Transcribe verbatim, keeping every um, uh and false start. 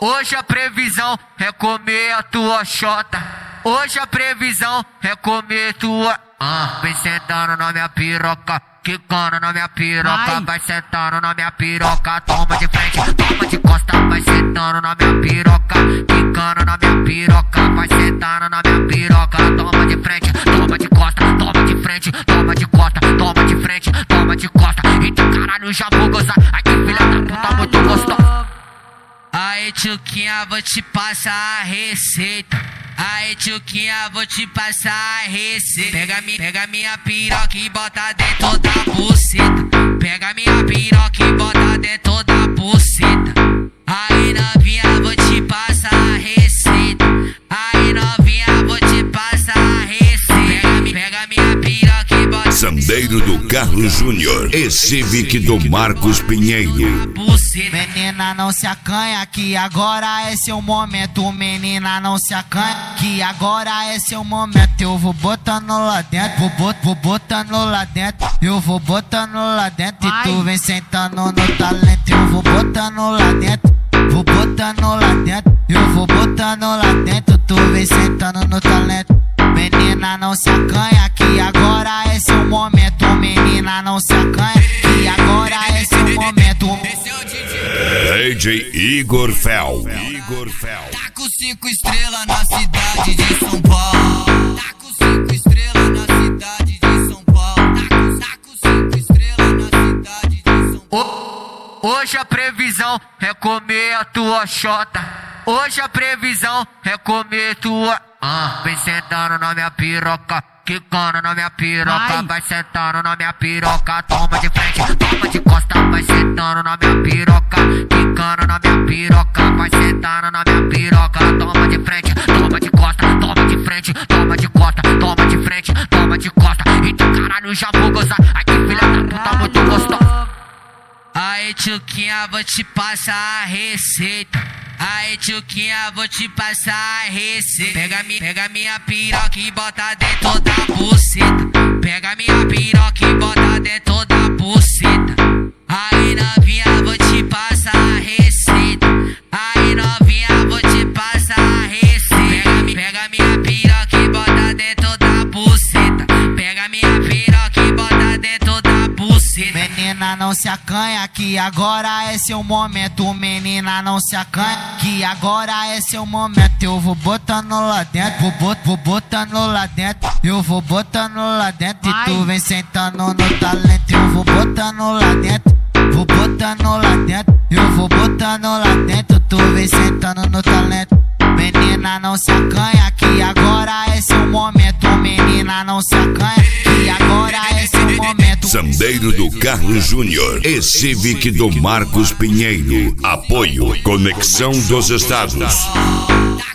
Hoje a previsão é comer a tua xota. Hoje a previsão é comer tua... Ah, vem sentando na minha piroca, quicando na minha piroca. Ai. Vai sentando na minha piroca, toma de frente, toma de costa. Vai sentando na minha piroca, quicando na minha piroca. Vai sentando na minha piroca, toma de frente, toma de costa. Toma de frente, toma de costa, toma de frente, toma de costa. Eita caralho, já vou gozar. Ai que filha da puta, muito gostosa. Aí tchuquinha, vou te passar a receita. Aí tchuquinha, vou te passar a receita. Pega, mi, pega minha piroca e bota dentro da buceta. Pega minha piroca e bota dentro da buceta. Aí novinha, vou te passar a receita. Aí novinha, vou te passar a receita. Pega, mi, pega minha piroca e bota... Sandeiro do Carlos Júnior e Civic do Marcos Pinheiro. Menina, não se acanha, que agora é seu momento. Menina, não se acanha, que agora é seu momento. Eu vou botando lá dentro, vou, bot, vou botando lá dentro. Eu vou botando lá dentro e tu vem sentando no talento. Eu vou botando lá dentro, vou botando lá dentro. Eu vou botando lá dentro, tu vem sentando no talento. Menina, não se acanha, que agora é seu momento. Menina, não se acanha, que agora é seu momento. D J Igor Fel. Igor Fel. Tá com cinco estrelas na cidade de São Paulo. Tá com cinco estrelas na cidade de São Paulo. Tá com, tá com cinco estrelas na cidade de São Paulo. Hoje a previsão é comer a tua xota. Hoje a previsão é comer tua... Ah, vem sentando na minha piroca, quicando na minha piroca. Ai. Vai sentando na minha piroca, toma de frente, toma de costa. Vai sentando na minha piroca, quicando na minha piroca. Vai sentando na minha piroca, toma de frente, toma de costa. Toma de frente, toma de costa, toma de frente, toma de costa. Eita caralho, já vou gozar. Ai que filha da puta, muito gostosa. Aí tchuquinha, vou te passar a receita. Aí tchuquinha, vou te passar a receita. Pega, mi, pega minha piroca e bota dentro da buceta. Pega minha piroca e bota dentro da buceta. Aí novinha, vou te passar a receita. Aí novinha, vou te passar a receita. Pega, mi, pega minha piroca e bota dentro da buceta. Pega minha piroca e bota dentro da buceta. Menina, não se acanha, que agora é seu momento. Menina, não se acanha, que agora é seu momento. Eu vou botando lá dentro, vou, bot, vou botando lá dentro. Eu vou botando lá dentro e tu vem sentando no talento. Eu vou botando lá dentro, vou botando lá dentro. Eu vou botando lá dentro, tu vem sentando no talento. Menina, não se acanha, que agora é seu momento. Menina, não se acanha, que agora é seu momento. Sandeiro do Carlos Júnior e Civic do Marcos Pinheiro. Apoio Conexão dos Estados. Tá